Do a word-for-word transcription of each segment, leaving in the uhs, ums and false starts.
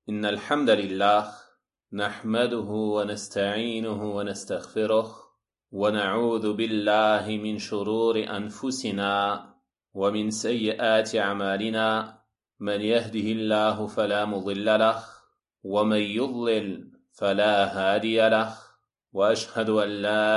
إن الحمد لله نحمده ونستعينه ونستغفره ونعوذ بالله من شرور أنفسنا ومن سيئات أعمالنا من يهده الله فلا مضل له ومن يضلل فلا هادي له وأشهد أن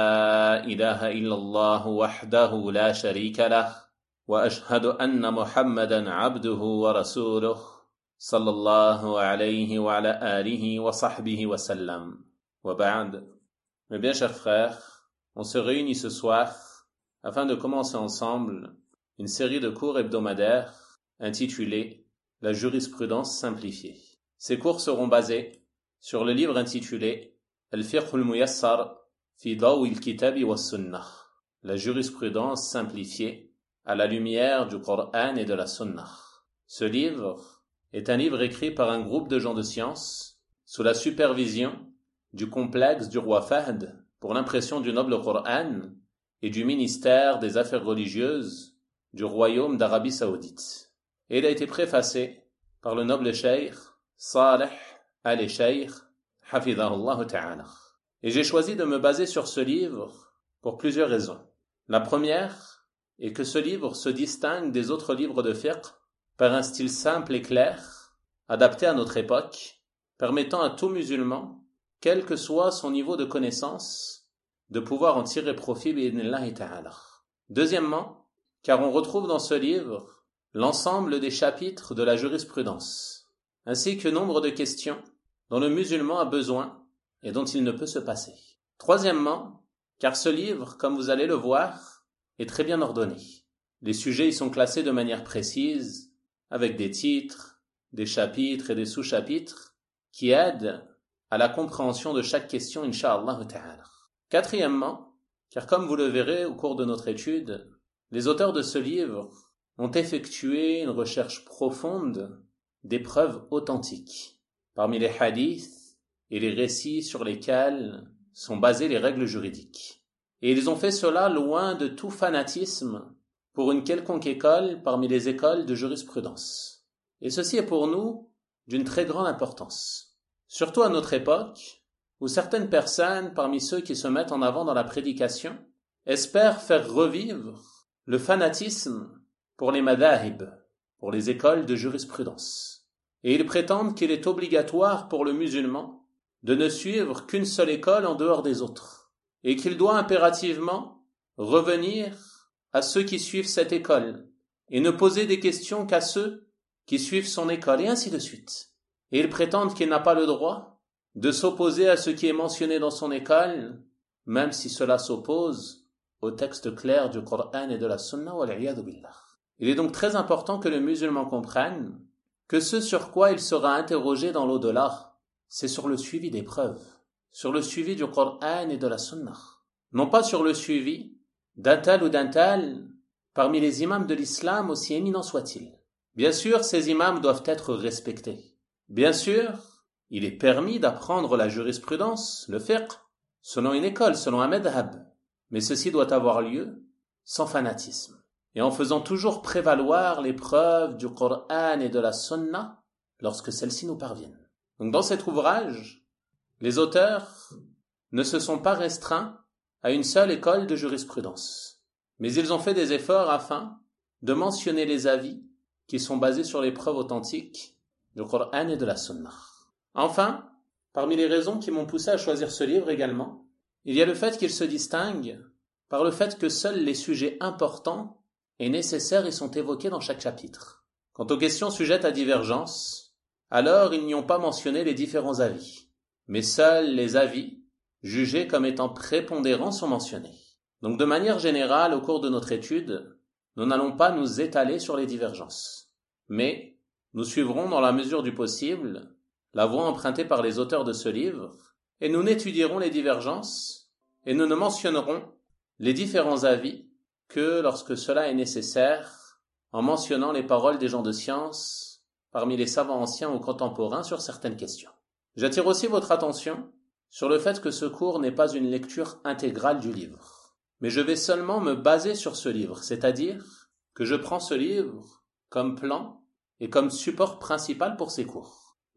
لا إله إلا الله وحده لا شريك له وأشهد أن محمدا عبده ورسوله صلى الله عليه وعلى آله وصحبه وسلم وبعد. Mes bien chers frères, on se réunit ce soir afin de commencer ensemble une série de cours hebdomadaires intitulés La jurisprudence simplifiée. Ces cours seront basés sur le livre intitulé Al-Fiqh al-Muyassar fi Dawi al-Kitabi wa Sunnah, la jurisprudence simplifiée à la lumière du Coran et de la Sunnah. Ce livre est un livre écrit par un groupe de gens de science sous la supervision du complexe du roi Fahd pour l'impression du noble Coran et du ministère des Affaires religieuses du royaume d'Arabie Saoudite. Et il a été préfacé par le noble cheikh Saleh al-Cheikh Hafidhahullah Ta'ala. Et j'ai choisi de me baser sur ce livre pour plusieurs raisons. La première est que ce livre se distingue des autres livres de fiqh par un style simple et clair, adapté à notre époque, permettant à tout musulman, quel que soit son niveau de connaissance, de pouvoir en tirer profit bi'idhnillahi ta'ala. Deuxièmement, car on retrouve dans ce livre l'ensemble des chapitres de la jurisprudence, ainsi que nombre de questions dont le musulman a besoin et dont il ne peut se passer. Troisièmement, car ce livre, comme vous allez le voir, est très bien ordonné. Les sujets y sont classés de manière précise, avec des titres, des chapitres et des sous-chapitres qui aident à la compréhension de chaque question, incha'Allah ta'ala. Quatrièmement, car comme vous le verrez au cours de notre étude, les auteurs de ce livre ont effectué une recherche profonde des preuves authentiques, parmi les hadiths et les récits sur lesquels sont basées les règles juridiques. Et ils ont fait cela loin de tout fanatisme pour une quelconque école parmi les écoles de jurisprudence. Et ceci est pour nous d'une très grande importance. Surtout à notre époque, où certaines personnes, parmi ceux qui se mettent en avant dans la prédication, espèrent faire revivre le fanatisme pour les madahib, pour les écoles de jurisprudence. Et ils prétendent qu'il est obligatoire pour le musulman de ne suivre qu'une seule école en dehors des autres, et qu'il doit impérativement revenir à ceux qui suivent cette école, et ne poser des questions qu'à ceux qui suivent son école, et ainsi de suite. Et ils prétendent qu'il n'a pas le droit de s'opposer à ce qui est mentionné dans son école, même si cela s'oppose au texte clair du Coran et de la Sunna, wal-'iyadhu billah. Il est donc très important que le musulman comprenne que ce sur quoi il sera interrogé dans l'au-delà, c'est sur le suivi des preuves, sur le suivi du Coran et de la Sunna, non pas sur le suivi d'un tel ou d'un tel parmi les imams de l'islam, aussi éminents soient-ils. Bien sûr, ces imams doivent être respectés. Bien sûr, il est permis d'apprendre la jurisprudence, le fiqh, selon une école, selon un madhab. Mais ceci doit avoir lieu sans fanatisme, et en faisant toujours prévaloir les preuves du Coran et de la Sunna lorsque celles-ci nous parviennent. Donc dans cet ouvrage, les auteurs ne se sont pas restreints à une seule école de jurisprudence, mais ils ont fait des efforts afin de mentionner les avis qui sont basés sur les preuves authentiques du Coran et de la Sunna. Enfin, parmi les raisons qui m'ont poussé à choisir ce livre également, il y a le fait qu'il se distingue par le fait que seuls les sujets importants et nécessaires y sont évoqués dans chaque chapitre. Quant aux questions sujettes à divergence, alors ils n'y ont pas mentionné les différents avis, mais seuls les avis jugés comme étant prépondérants sont mentionnés. Donc de manière générale, au cours de notre étude, nous n'allons pas nous étaler sur les divergences, mais nous suivrons dans la mesure du possible la voie empruntée par les auteurs de ce livre, et nous n'étudierons les divergences, et nous ne mentionnerons les différents avis que lorsque cela est nécessaire, en mentionnant les paroles des gens de science, parmi les savants anciens ou contemporains sur certaines questions. J'attire aussi votre attention sur le fait que ce cours n'est pas une lecture intégrale du livre, mais je vais seulement me baser sur ce livre, c'est-à-dire que je prends ce livre comme plan et comme support principal pour ces cours.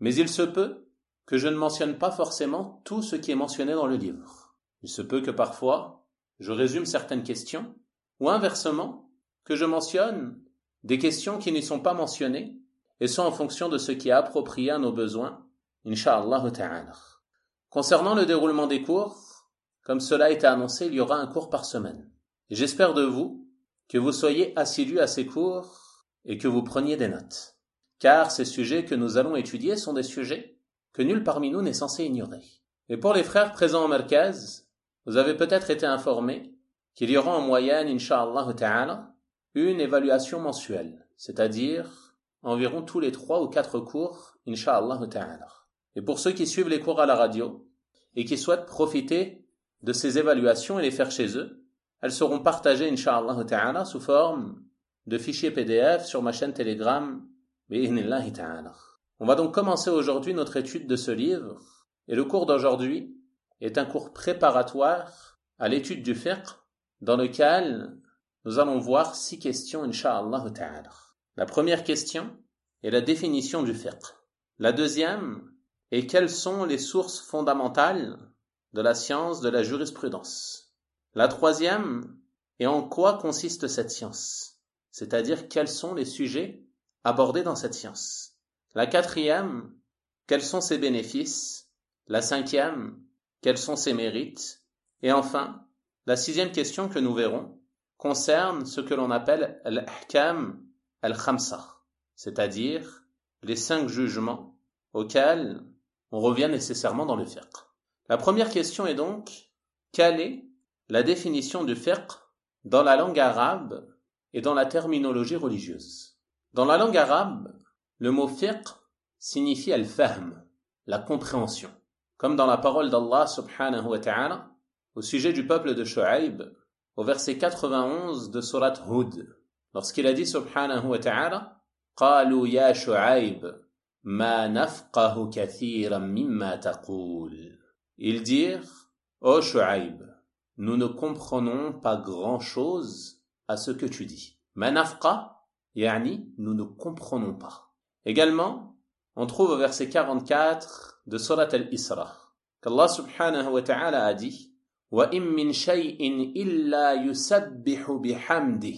Mais il se peut que je ne mentionne pas forcément tout ce qui est mentionné dans le livre. Il se peut que parfois, je résume certaines questions, ou inversement, que je mentionne des questions qui n'y sont pas mentionnées, et sont en fonction de ce qui est approprié à nos besoins, incha'Allah ta'ala. Concernant le déroulement des cours, comme cela a été annoncé, il y aura un cours par semaine. Et j'espère de vous que vous soyez assidus à ces cours et que vous preniez des notes. Car ces sujets que nous allons étudier sont des sujets que nul parmi nous n'est censé ignorer. Et pour les frères présents au Merkaz, vous avez peut-être été informés qu'il y aura en moyenne, incha'Allah ta'ala, une évaluation mensuelle, c'est-à-dire environ tous les trois ou quatre cours, incha'Allah ta'ala. Et pour ceux qui suivent les cours à la radio et qui souhaitent profiter de ces évaluations et les faire chez eux, elles seront partagées, incha'Allah ta'ala, sous forme de fichiers P D F sur ma chaîne Telegram, bi'idhnillahi ta'ala. On va donc commencer aujourd'hui notre étude de ce livre, et le cours d'aujourd'hui est un cours préparatoire à l'étude du fiqh, dans lequel nous allons voir six questions, incha'Allah ta'ala. La première question est la définition du fiqh. La deuxième est quelles sont les sources fondamentales de la science de la jurisprudence. La troisième est en quoi consiste cette science, c'est-à-dire quels sont les sujets abordés dans cette science. La quatrième, quels sont ses bénéfices. La cinquième, quels sont ses mérites. Et enfin, la sixième question que nous verrons concerne ce que l'on appelle al-ahkam al-khamsa, c'est-à-dire les cinq jugements auxquels on revient nécessairement dans le fiqh. La première question est donc, quelle est la définition du fiqh dans la langue arabe et dans la terminologie religieuse? Dans la langue arabe, le mot fiqh signifie al-fahm, la compréhension. Comme dans la parole d'Allah subhanahu wa ta'ala, au sujet du peuple de Shu'aib, au verset quatre-vingt-onze de Surat Hud, lorsqu'il a dit subhanahu wa ta'ala, قالوا يا شعيب ما نفقه كثيرا مما تقول. Ils dirent, ô Shu'aib, nous ne comprenons pas grand-chose à ce que tu dis. ما نفقه, يعني nous ne comprenons pas. Également, on trouve au verset quarante-quatre de Surat Al-Isra qu'Allah subhanahu wa ta'ala a dit وَإِن مِّن شَيْءٍ إِلَّا يُسَبِّحُ بِحَمْدِهِ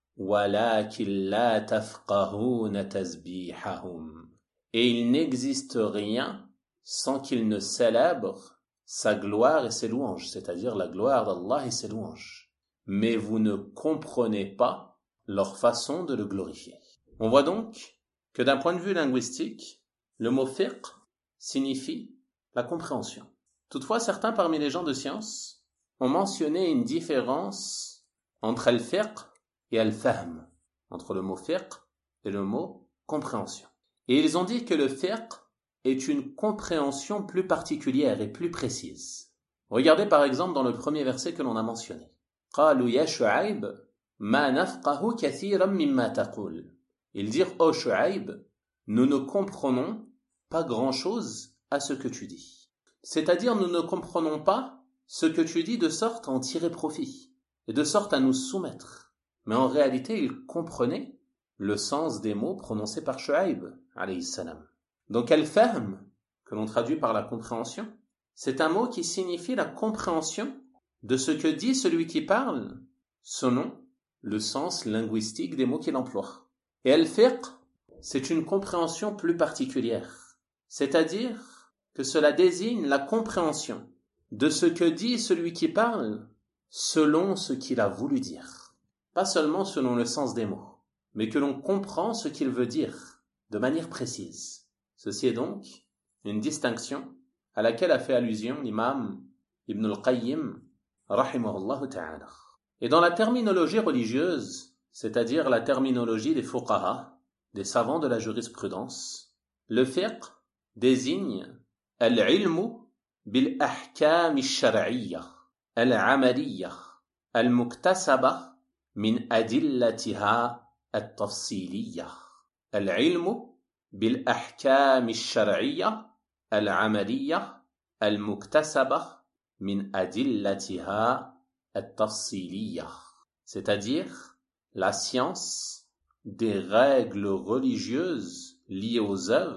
وَلَكِنْ لَا تَفْقَهُونَ تَسْبِيحَهُمْ. Et il n'existe rien sans qu'il ne célèbre sa gloire et ses louanges, c'est-à-dire la gloire d'Allah et ses louanges. Mais vous ne comprenez pas leur façon de le glorifier. On voit donc que d'un point de vue linguistique, le mot fiqh signifie la compréhension. Toutefois, certains parmi les gens de science ont mentionné une différence entre al-fiqh et al-fahm, entre le mot fiqh et le mot compréhension. Et ils ont dit que le fiqh est une compréhension plus particulière et plus précise. Regardez par exemple dans le premier verset que l'on a mentionné. قالوا يا شعيب ما نفقه كثيرا مما تقول. Ils dirent, ô Shu'aib, nous ne comprenons pas grand-chose à ce que tu dis. C'est-à-dire, nous ne comprenons pas ce que tu dis de sorte à en tirer profit, et de sorte à nous soumettre. Mais en réalité, ils comprenaient le sens des mots prononcés par Shu'aib, alayhi salam. Donc, al-fahm, que l'on traduit par la compréhension, c'est un mot qui signifie la compréhension de ce que dit celui qui parle, selon le sens linguistique des mots qu'il emploie. Et al-fiqh, c'est une compréhension plus particulière, c'est-à-dire que cela désigne la compréhension de ce que dit celui qui parle selon ce qu'il a voulu dire. Pas seulement selon le sens des mots, mais que l'on comprend ce qu'il veut dire de manière précise. Ceci est donc une distinction à laquelle a fait allusion l'imam Ibn al-Qayyim, rahimahullah ta'ala. Et dans la terminologie religieuse, c'est-à-dire la terminologie des fuqaha, des savants de la jurisprudence, le fiqh désigne al-ilmu bil-ahkam al-shar'iyya, al-amaliyya, al-muktasaba min adillatiha al-tafsiliyya. Al-ilmu bil-ahkam al-shar'iyya, al-amaliyya, al-muktasaba min adillatiha al-tafsiliyya. C'est-à-dire la science des règles religieuses liées aux œuvres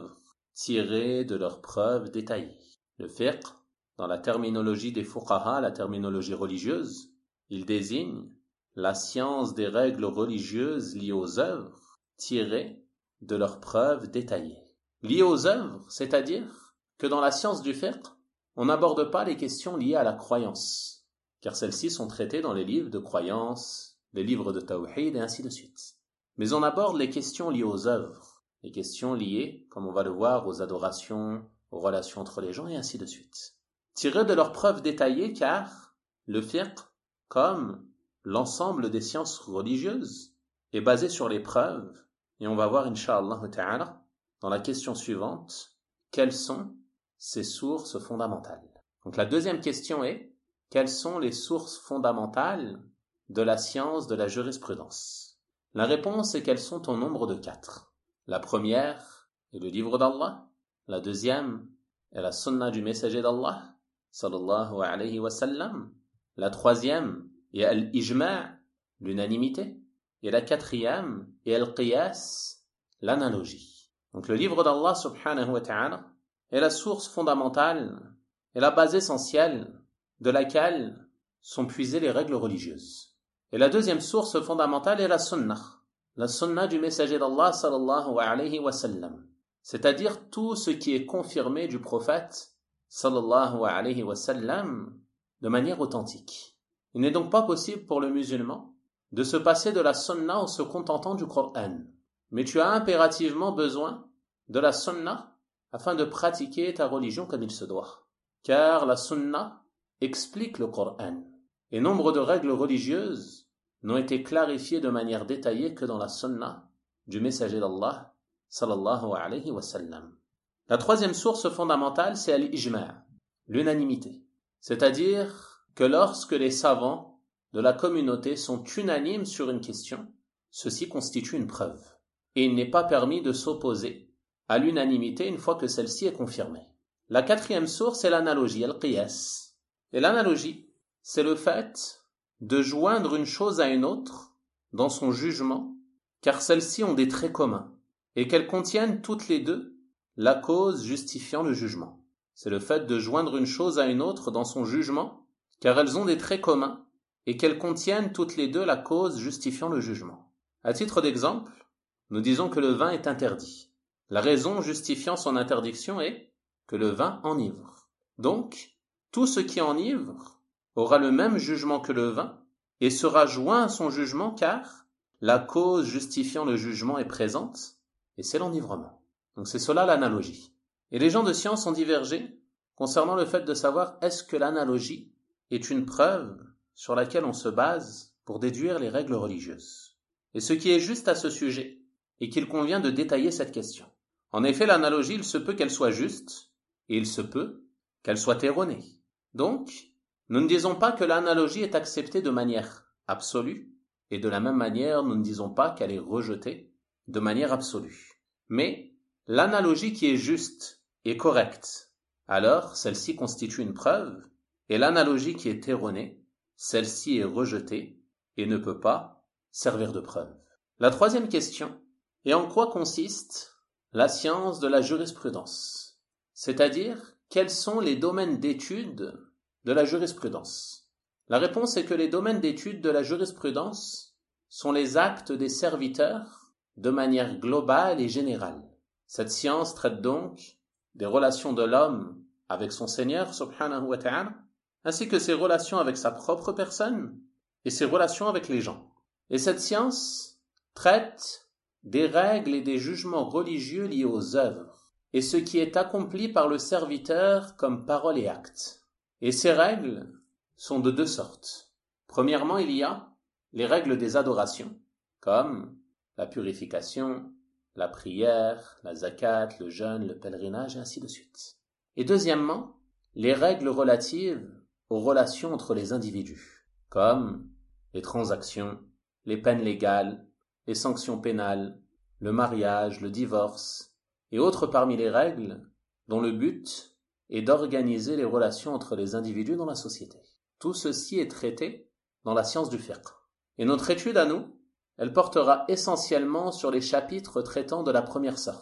tirées de leurs preuves détaillées. Le fiqh, dans la terminologie des fuqaha, la terminologie religieuse, il désigne la science des règles religieuses liées aux œuvres tirées de leurs preuves détaillées. Liées aux œuvres, c'est-à-dire que dans la science du fiqh, on n'aborde pas les questions liées à la croyance, car celles-ci sont traitées dans les livres de croyance, les livres de tawhid et ainsi de suite. Mais on aborde les questions liées aux œuvres, les questions liées, comme on va le voir, aux adorations, aux relations entre les gens et ainsi de suite. Tirées de leurs preuves détaillées, car le fiqh, comme l'ensemble des sciences religieuses, est basé sur les preuves, et on va voir, incha'Allah ta'ala, dans la question suivante, quelles sont ces sources fondamentales. Donc la deuxième question est, quelles sont les sources fondamentales de la science de la jurisprudence? La réponse est qu'elles sont au nombre de quatre. La première est le livre d'Allah, la deuxième est la sunna du messager d'Allah, sallallahu alayhi wa sallam, la troisième est al-ijma', l'unanimité, et la quatrième est al-qiyas, l'analogie. Donc le livre d'Allah subhanahu wa ta'ala est la source fondamentale et la base essentielle de laquelle sont puisées les règles religieuses. Et la deuxième source fondamentale est la sunna, la sunna du messager d'Allah sallallahu alayhi wa sallam, c'est-à-dire tout ce qui est confirmé du prophète sallallahu alayhi wa sallam de manière authentique. Il n'est donc pas possible pour le musulman de se passer de la sunna en se contentant du Coran, mais tu as impérativement besoin de la sunna afin de pratiquer ta religion comme il se doit. Car la sunna explique le Coran. Et nombre de règles religieuses n'ont été clarifiées de manière détaillée que dans la sunna du messager d'Allah, sallallahu alayhi wa sallam. La troisième source fondamentale, c'est al-ijma', l'unanimité. C'est-à-dire que lorsque les savants de la communauté sont unanimes sur une question, ceci constitue une preuve. Et il n'est pas permis de s'opposer à l'unanimité une fois que celle-ci est confirmée. La quatrième source est l'analogie, al-qiyas. Et l'analogie, c'est le fait de joindre une chose à une autre dans son jugement, car celles-ci ont des traits communs, et qu'elles contiennent toutes les deux la cause justifiant le jugement. C'est le fait de joindre une chose à une autre dans son jugement, car elles ont des traits communs, et qu'elles contiennent toutes les deux la cause justifiant le jugement. À titre d'exemple, nous disons que le vin est interdit. La raison justifiant son interdiction est que le vin enivre. Donc, tout ce qui enivre aura le même jugement que le vin et sera joint à son jugement car la cause justifiant le jugement est présente et c'est l'enivrement. Donc c'est cela l'analogie. Et les gens de science ont divergé concernant le fait de savoir est-ce que l'analogie est une preuve sur laquelle on se base pour déduire les règles religieuses. Et ce qui est juste à ce sujet est qu'il convient de détailler cette question. En effet, l'analogie, il se peut qu'elle soit juste, et il se peut qu'elle soit erronée. Donc, nous ne disons pas que l'analogie est acceptée de manière absolue, et de la même manière, nous ne disons pas qu'elle est rejetée de manière absolue. Mais, l'analogie qui est juste et correcte, alors celle-ci constitue une preuve, et l'analogie qui est erronée, celle-ci est rejetée et ne peut pas servir de preuve. La troisième question est en quoi consiste la science de la jurisprudence, c'est-à-dire quels sont les domaines d'étude de la jurisprudence. La réponse est que les domaines d'étude de la jurisprudence sont les actes des serviteurs de manière globale et générale. Cette science traite donc des relations de l'homme avec son Seigneur, subhanahu wa ta'ala, ainsi que ses relations avec sa propre personne et ses relations avec les gens. Et cette science traite des règles et des jugements religieux liés aux œuvres, et ce qui est accompli par le serviteur comme parole et acte. Et ces règles sont de deux sortes. Premièrement, il y a les règles des adorations, comme la purification, la prière, la zakat, le jeûne, le pèlerinage, et ainsi de suite. Et deuxièmement, les règles relatives aux relations entre les individus, comme les transactions, les peines légales, les sanctions pénales, le mariage, le divorce, et autres parmi les règles dont le but est d'organiser les relations entre les individus dans la société. Tout ceci est traité dans la science du fiqh. Et notre étude à nous, elle portera essentiellement sur les chapitres traitant de la première sorte,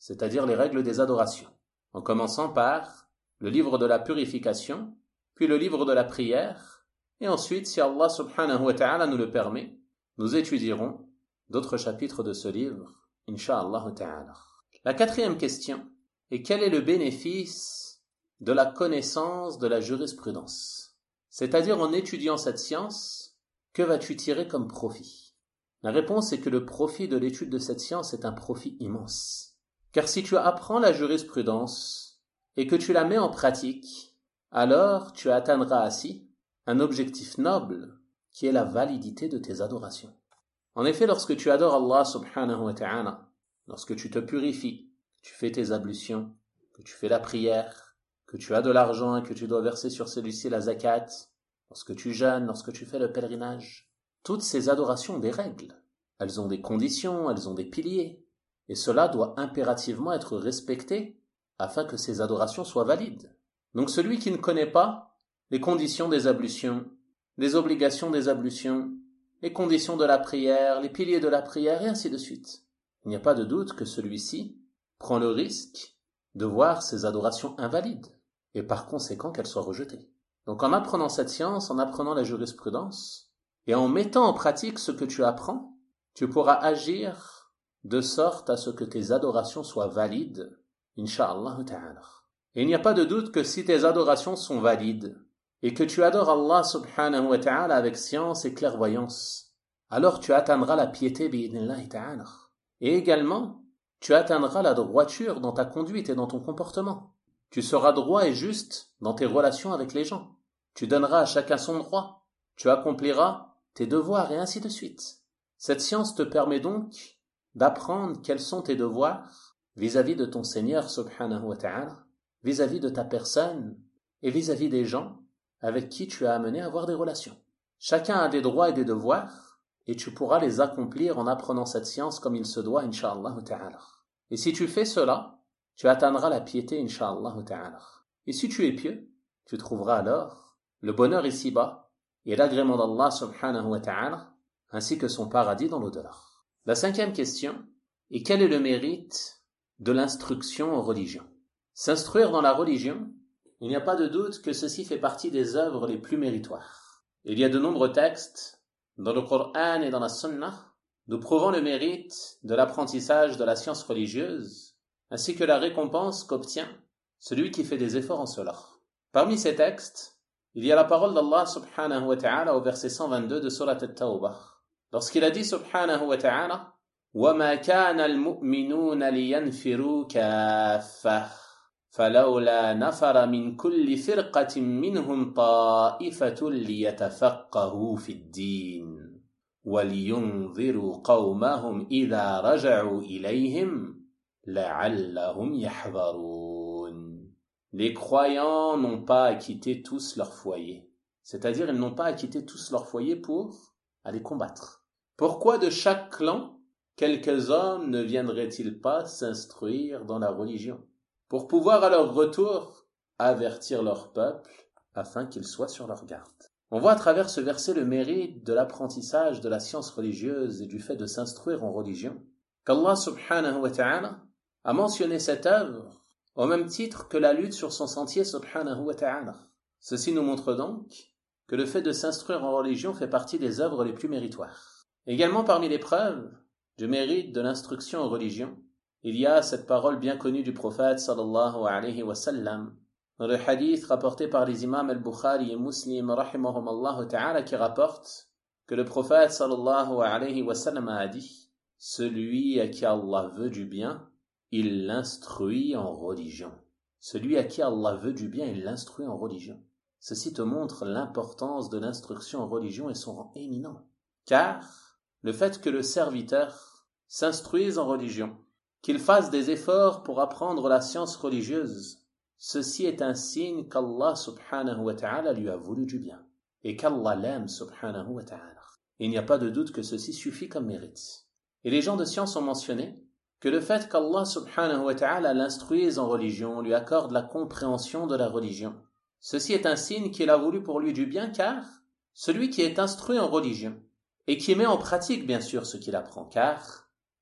c'est-à-dire les règles des adorations, en commençant par le livre de la purification, puis le livre de la prière, et ensuite, si Allah subhanahu wa ta'ala nous le permet, nous étudierons d'autres chapitres de ce livre, incha'Allah ta'ala. La quatrième question est quel est le bénéfice de la connaissance de la jurisprudence? C'est-à-dire en étudiant cette science, que vas-tu tirer comme profit? La réponse est que le profit de l'étude de cette science est un profit immense. Car si tu apprends la jurisprudence et que tu la mets en pratique, alors tu atteindras ainsi un objectif noble qui est la validité de tes adorations. En effet, lorsque tu adores Allah subhanahu wa ta'ala, lorsque tu te purifies, que tu fais tes ablutions, que tu fais la prière, que tu as de l'argent et que tu dois verser sur celui-ci la zakat, lorsque tu jeûnes, lorsque tu fais le pèlerinage, toutes ces adorations ont des règles. Elles ont des conditions, elles ont des piliers. Et cela doit impérativement être respecté afin que ces adorations soient valides. Donc celui qui ne connaît pas les conditions des ablutions, les obligations des ablutions, les conditions de la prière, les piliers de la prière, et ainsi de suite. Il n'y a pas de doute que celui-ci prend le risque de voir ses adorations invalides, et par conséquent qu'elles soient rejetées. Donc en apprenant cette science, en apprenant la jurisprudence, et en mettant en pratique ce que tu apprends, tu pourras agir de sorte à ce que tes adorations soient valides, incha'Allah ta'ala. Et il n'y a pas de doute que si tes adorations sont valides, et que tu adores Allah subhanahu wa ta'ala avec science et clairvoyance, alors tu atteindras la piété bi'idnillahi ta'ala. Et également, tu atteindras la droiture dans ta conduite et dans ton comportement. Tu seras droit et juste dans tes relations avec les gens. Tu donneras à chacun son droit. Tu accompliras tes devoirs et ainsi de suite. Cette science te permet donc d'apprendre quels sont tes devoirs vis-à-vis de ton Seigneur subhanahu wa ta'ala, vis-à-vis de ta personne et vis-à-vis des gens avec qui tu as amené à avoir des relations. Chacun a des droits et des devoirs, et tu pourras les accomplir en apprenant cette science comme il se doit, incha'Allah ta'ala. Et si tu fais cela, tu atteindras la piété, incha'Allah ta'ala. Et si tu es pieux, tu trouveras alors le bonheur ici-bas et l'agrément d'Allah subhanahu wa ta'ala, ainsi que son paradis dans l'au-delà. La cinquième question est quel est le mérite de l'instruction en religion? S'instruire dans la religion, il n'y a pas de doute que ceci fait partie des œuvres les plus méritoires. Il y a de nombreux textes dans le Coran et dans la Sunna nous prouvant le mérite de l'apprentissage de la science religieuse, ainsi que la récompense qu'obtient celui qui fait des efforts en cela. Parmi ces textes, il y a la parole d'Allah subhanahu wa ta'ala au verset cent vingt-deux de Surat At-Tawbah. Lorsqu'il a dit subhanahu wa ta'ala وَمَا كَانَ الْمُؤْمِنُونَ لِيَنْفِرُوا كَافَّةً فَلَوْلَا نَفَرَ مِنْ كُلِّ فِرْقَةٍ مِّنْهُمْ طَائِفَةٌ لِيَتَفَقَّهُوا فِي الدِّينِ وَلِيُنْذِرُوا قَوْمَهُمْ إِذَا رَجَعُوا إِلَيْهِمْ لَعَلَّهُمْ يَحْذَرُونَ. Les croyants n'ont pas à quitter tous leur foyer, c'est-à-dire ils n'ont pas à quitter tous leur foyer pour aller combattre. Pourquoi de chaque clan quelques hommes ne viendraient-ils pas s'instruire dans la religion, pour pouvoir à leur retour avertir leur peuple afin qu'ils soient sur leur garde? On voit à travers ce verset le mérite de l'apprentissage de la science religieuse et du fait de s'instruire en religion, qu'Allah subhanahu wa ta'ala a mentionné cette œuvre au même titre que la lutte sur son sentier subhanahu wa ta'ala. Ceci nous montre donc que le fait de s'instruire en religion fait partie des œuvres les plus méritoires. Également parmi les preuves du mérite de l'instruction en religion, il y a cette parole bien connue du prophète sallallahu alayhi wa sallam, dans le hadith rapporté par les imams al-Bukhari et Muslim rahimahumallahu ta'ala, qui rapporte que le prophète sallallahu alayhi wa sallam a dit « Celui à qui Allah veut du bien, il l'instruit en religion. » Celui à qui Allah veut du bien, il l'instruit en religion. Ceci te montre l'importance de l'instruction en religion et son rang éminent. Car le fait que le serviteur s'instruise en religion, qu'il fasse des efforts pour apprendre la science religieuse, ceci est un signe qu'Allah subhanahu wa ta'ala lui a voulu du bien et qu'Allah l'aime subhanahu wa ta'ala. Il n'y a pas de doute que ceci suffit comme mérite. Et les gens de science ont mentionné que le fait qu'Allah subhanahu wa ta'ala l'instruise en religion, lui accorde la compréhension de la religion, ceci est un signe qu'il a voulu pour lui du bien, car celui qui est instruit en religion et qui met en pratique bien sûr ce qu'il apprend, car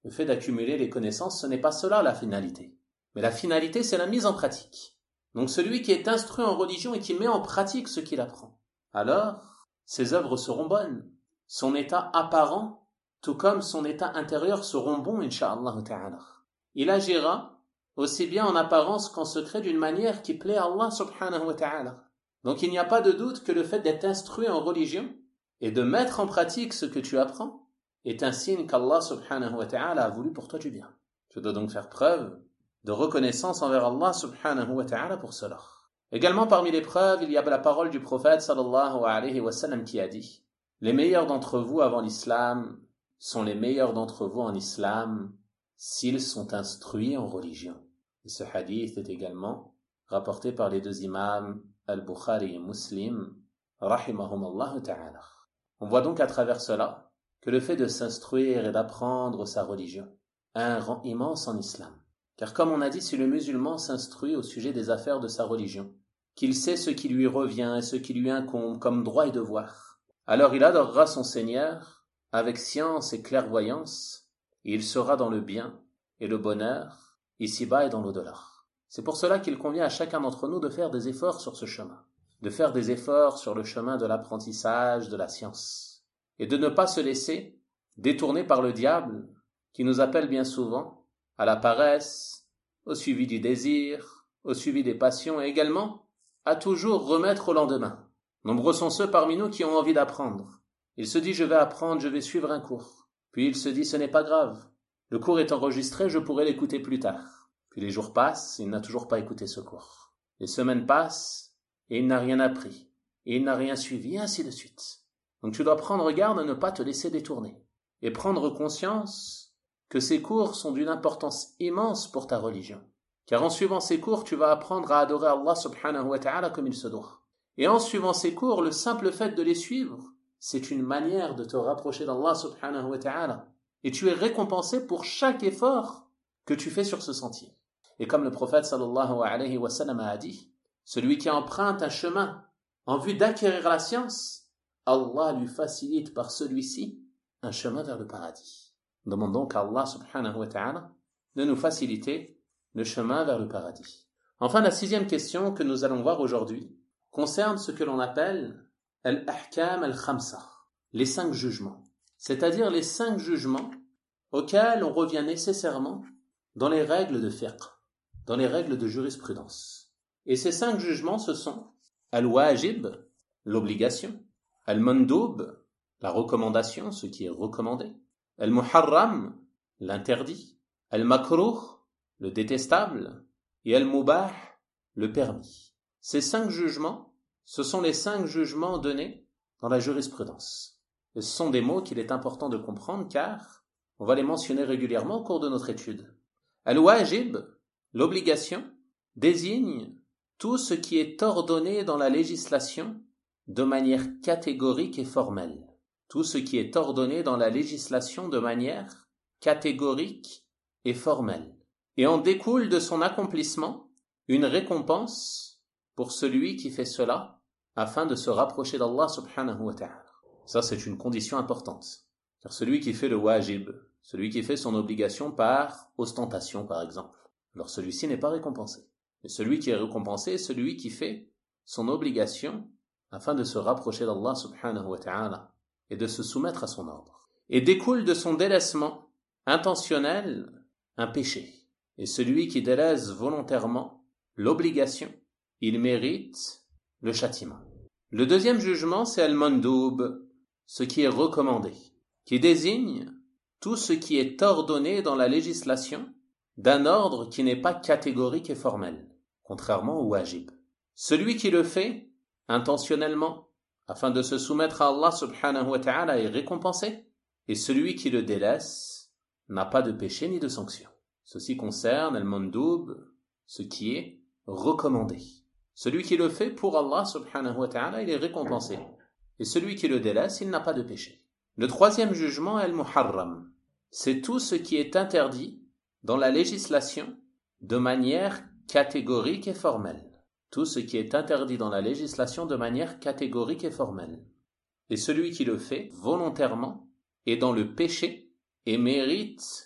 Le fait d'accumuler les connaissances, ce n'est pas cela la finalité. Mais la finalité, c'est la mise en pratique. Donc celui qui est instruit en religion et qui met en pratique ce qu'il apprend, alors ses œuvres seront bonnes. Son état apparent, tout comme son état intérieur, seront bons, incha'Allah ta'ala. Il agira aussi bien en apparence qu'en secret d'une manière qui plaît à Allah subhanahu wa ta'ala. Donc il n'y a pas de doute que le fait d'être instruit en religion et de mettre en pratique ce que tu apprends est un signe qu'Allah subhanahu wa ta'ala a voulu pour toi du bien. Tu dois donc faire preuve de reconnaissance envers Allah subhanahu wa ta'ala pour cela. Également parmi les preuves, il y a la parole du prophète sallallahu alayhi wa sallam qui a dit: les meilleurs d'entre vous avant l'islam sont les meilleurs d'entre vous en islam s'ils sont instruits en religion. Et ce hadith est également rapporté par les deux imams Al-Bukhari et Muslim rahimahumallahu ta'ala. On voit donc à travers cela que le fait de s'instruire et d'apprendre sa religion a un rang immense en islam. Car comme on a dit, si le musulman s'instruit au sujet des affaires de sa religion, qu'il sait ce qui lui revient et ce qui lui incombe comme droit et devoir, alors il adorera son Seigneur avec science et clairvoyance, et il sera dans le bien et le bonheur, ici-bas et dans l'au-delà. C'est pour cela qu'il convient à chacun d'entre nous de faire des efforts sur ce chemin, de faire des efforts sur le chemin de l'apprentissage de la science, et de ne pas se laisser détourner par le diable, qui nous appelle bien souvent à la paresse, au suivi du désir, au suivi des passions et également à toujours remettre au lendemain. Nombreux sont ceux parmi nous qui ont envie d'apprendre. Il se dit je vais apprendre, je vais suivre un cours. Puis il se dit ce n'est pas grave. Le cours est enregistré, je pourrai l'écouter plus tard. Puis les jours passent, il n'a toujours pas écouté ce cours. Les semaines passent et il n'a rien appris. Et il n'a rien suivi, et ainsi de suite. Donc tu dois prendre garde à ne pas te laisser détourner. Et prendre conscience que ces cours sont d'une importance immense pour ta religion. Car en suivant ces cours, tu vas apprendre à adorer Allah subhanahu wa ta'ala comme il se doit. Et en suivant ces cours, le simple fait de les suivre, c'est une manière de te rapprocher d'Allah subhanahu wa ta'ala. Et tu es récompensé pour chaque effort que tu fais sur ce sentier. Et comme le prophète sallallahu alayhi wa sallam a dit, celui qui emprunte un chemin en vue d'acquérir la science, Allah lui facilite par celui-ci un chemin vers le paradis. Demandons qu'à Allah subhanahu wa ta'ala de nous faciliter le chemin vers le paradis. Enfin, la sixième question que nous allons voir aujourd'hui concerne ce que l'on appelle al-ahkam al-khamsa, les cinq jugements, c'est-à-dire les cinq jugements auxquels on revient nécessairement dans les règles de fiqh, dans les règles de jurisprudence. Et ces cinq jugements, ce sont al-wajib, l'obligation, al-mandoub, la recommandation, ce qui est recommandé, al-muharram, l'interdit, al-makruh, le détestable, et al-mubah, le permis. Ces cinq jugements, ce sont les cinq jugements donnés dans la jurisprudence. Et ce sont des mots qu'il est important de comprendre car on va les mentionner régulièrement au cours de notre étude. Al-wajib, l'obligation, désigne tout ce qui est ordonné dans la législation de manière catégorique et formelle. Tout ce qui est ordonné dans la législation de manière catégorique et formelle. Et en découle de son accomplissement une récompense pour celui qui fait cela afin de se rapprocher d'Allah subhanahu wa ta'ala. Ça, c'est une condition importante. Car celui qui fait le wajib, celui qui fait son obligation par ostentation par exemple, alors celui-ci n'est pas récompensé. Mais celui qui est récompensé est celui qui fait son obligation afin de se rapprocher d'Allah subhanahu wa ta'ala et de se soumettre à son ordre. Et découle de son délaissement intentionnel un péché. Et celui qui délaisse volontairement l'obligation, il mérite le châtiment. Le deuxième jugement, c'est al-mandoub, ce qui est recommandé, qui désigne tout ce qui est ordonné dans la législation d'un ordre qui n'est pas catégorique et formel, contrairement au wajib. Celui qui le fait intentionnellement, afin de se soumettre à Allah subhanahu wa ta'ala est récompensé, et celui qui le délaisse n'a pas de péché ni de sanction. Ceci concerne al-mandoub, ce qui est recommandé. Celui qui le fait pour Allah subhanahu wa ta'ala, il est récompensé. Et celui qui le délaisse, il n'a pas de péché. Le troisième jugement est al-muharram. C'est tout ce qui est interdit dans la législation de manière catégorique et formelle. Tout ce qui est interdit dans la législation de manière catégorique et formelle. Et celui qui le fait volontairement est dans le péché et mérite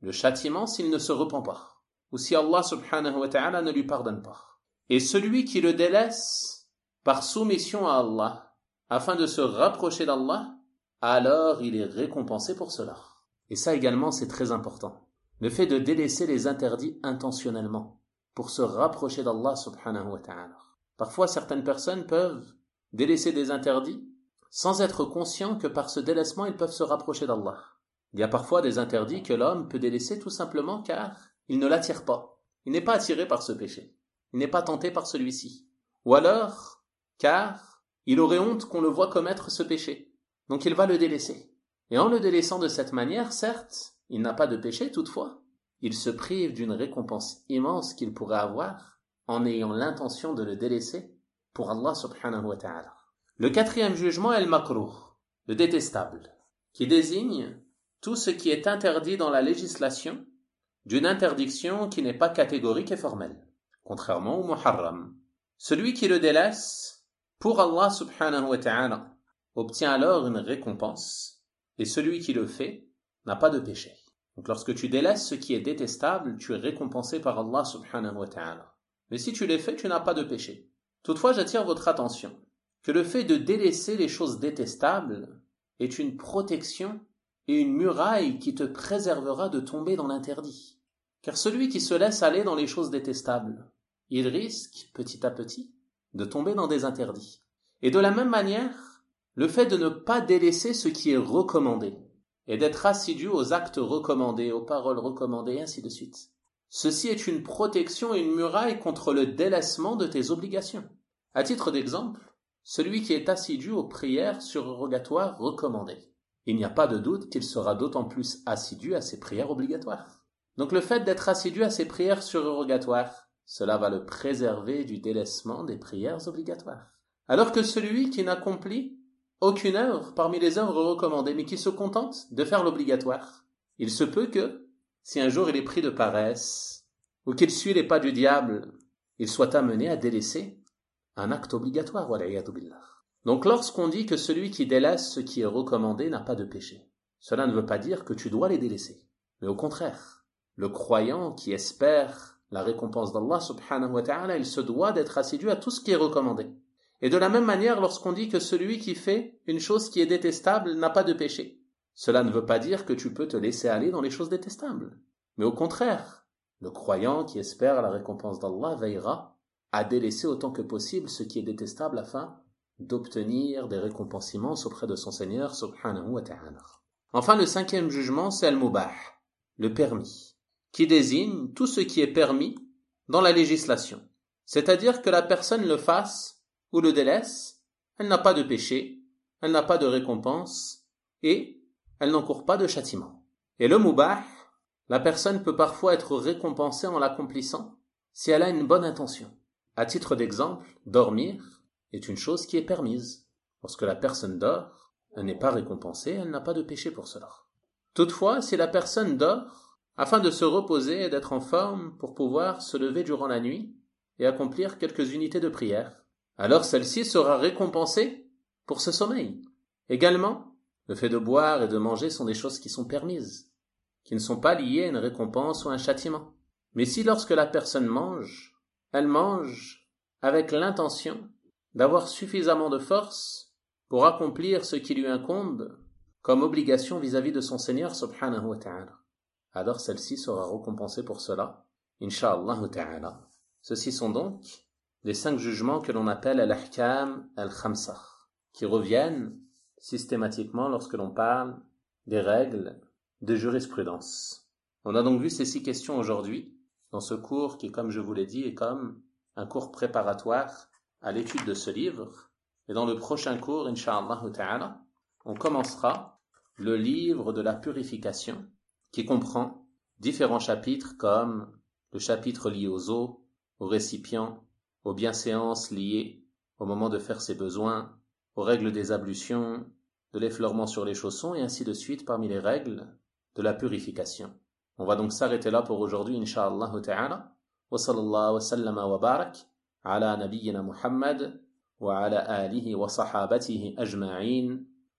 le châtiment s'il ne se repent pas, ou si Allah subhanahu wa ta'ala ne lui pardonne pas. Et celui qui le délaisse par soumission à Allah, afin de se rapprocher d'Allah, alors il est récompensé pour cela. Et ça également c'est très important. Le fait de délaisser les interdits intentionnellement, pour se rapprocher d'Allah subhanahu wa ta'ala. Parfois certaines personnes peuvent délaisser des interdits, sans être conscients que par ce délaissement ils peuvent se rapprocher d'Allah. Il y a parfois des interdits que l'homme peut délaisser tout simplement car il ne l'attire pas. Il n'est pas attiré par ce péché. Il n'est pas tenté par celui-ci. Ou alors, car il aurait honte qu'on le voie commettre ce péché. Donc il va le délaisser. Et en le délaissant de cette manière, certes, il n'a pas de péché toutefois. Il se prive d'une récompense immense qu'il pourrait avoir en ayant l'intention de le délaisser pour Allah subhanahu wa ta'ala. Le quatrième jugement est le makruh, le détestable, qui désigne tout ce qui est interdit dans la législation d'une interdiction qui n'est pas catégorique et formelle, contrairement au muharram. Celui qui le délaisse pour Allah subhanahu wa ta'ala obtient alors une récompense et celui qui le fait n'a pas de péché. Donc lorsque tu délaisses ce qui est détestable, tu es récompensé par Allah subhanahu wa ta'ala. Mais si tu les fais, tu n'as pas de péché. Toutefois, j'attire votre attention que le fait de délaisser les choses détestables est une protection et une muraille qui te préservera de tomber dans l'interdit. Car celui qui se laisse aller dans les choses détestables, il risque, petit à petit, de tomber dans des interdits. Et de la même manière, le fait de ne pas délaisser ce qui est recommandé, et d'être assidu aux actes recommandés, aux paroles recommandées, et ainsi de suite. Ceci est une protection et une muraille contre le délaissement de tes obligations. À titre d'exemple, celui qui est assidu aux prières surrogatoires recommandées. Il n'y a pas de doute qu'il sera d'autant plus assidu à ses prières obligatoires. Donc le fait d'être assidu à ses prières surrogatoires, cela va le préserver du délaissement des prières obligatoires. Alors que celui qui n'accomplit aucune œuvre parmi les œuvres recommandées, mais qui se contente de faire l'obligatoire, il se peut que, si un jour il est pris de paresse, ou qu'il suit les pas du diable, il soit amené à délaisser un acte obligatoire, wal'iyadu billah. Donc lorsqu'on dit que celui qui délaisse ce qui est recommandé n'a pas de péché, cela ne veut pas dire que tu dois les délaisser, mais au contraire, le croyant qui espère la récompense d'Allah subhanahu wa ta'ala, il se doit d'être assidu à tout ce qui est recommandé. Et de la même manière, lorsqu'on dit que celui qui fait une chose qui est détestable n'a pas de péché, cela ne veut pas dire que tu peux te laisser aller dans les choses détestables, mais au contraire, le croyant qui espère la récompense d'Allah veillera à délaisser autant que possible ce qui est détestable afin d'obtenir des récompenses immenses auprès de son Seigneur subhanahu wa ta'ala. Enfin, le cinquième jugement, c'est al-mubah, le permis, qui désigne tout ce qui est permis dans la législation. C'est-à-dire que la personne le fasse ou le délaisse, elle n'a pas de péché, elle n'a pas de récompense et elle n'encourt pas de châtiment. Et le mubah, la personne peut parfois être récompensée en l'accomplissant si elle a une bonne intention. À titre d'exemple, dormir est une chose qui est permise. Lorsque la personne dort, elle n'est pas récompensée, elle n'a pas de péché pour cela. Toutefois, si la personne dort, afin de se reposer et d'être en forme pour pouvoir se lever durant la nuit et accomplir quelques unités de prière, alors celle-ci sera récompensée pour ce sommeil. Également, le fait de boire et de manger sont des choses qui sont permises, qui ne sont pas liées à une récompense ou un châtiment. Mais si lorsque la personne mange, elle mange avec l'intention d'avoir suffisamment de force pour accomplir ce qui lui incombe comme obligation vis-à-vis de son Seigneur subhanahu wa ta'ala, alors celle-ci sera récompensée pour cela, insha'Allah ta'ala. Ceux-ci sont donc les cinq jugements que l'on appelle al-ahkam al-khamsa, qui reviennent systématiquement lorsque l'on parle des règles de jurisprudence. On a donc vu ces six questions aujourd'hui, dans ce cours qui, comme je vous l'ai dit, est comme un cours préparatoire à l'étude de ce livre. Et dans le prochain cours, insha'Allah ta'ala, on commencera le livre de la purification, qui comprend différents chapitres comme le chapitre lié aux eaux, aux récipients, aux bienséances liées au moment de faire ses besoins, aux règles des ablutions, de l'effleurement sur les chaussons et ainsi de suite parmi les règles de la purification. On va donc s'arrêter là pour aujourd'hui, insha'Allah ta'ala. Wa sallallahu wa sallama wa barak ala nabiyyina Muhammad wa ala alihi wa sahabatihi ajma'in.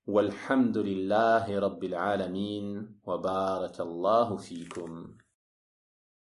والحمد لله رب العالمين وبارك الله فيكم.